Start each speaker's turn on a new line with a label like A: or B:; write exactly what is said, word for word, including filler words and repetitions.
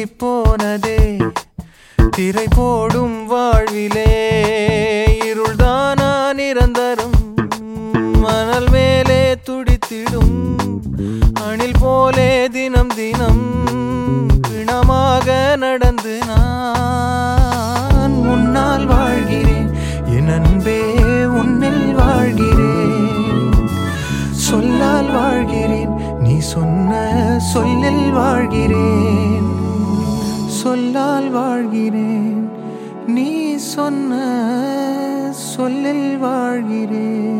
A: போனதே திரை போடும் வாழ்விலே இருள்தானா நிரந்தரம் மணல் மேலே துடித்திடும் அணில் போலே தினம் தினம் பிணமாக நடந்து நான் உன்னால் வாழ்கிறேன் என் அன்பே உன்னில் வாழ்கிறேன் சொல்லால் வாழ்கிறேன் நீ சொன்ன சொல்லில் வாழ்கிறேன் சொல்லால் வாழ்கிறேன் நீ சொன்ன சொல்லில் வாழ்கிறேன்.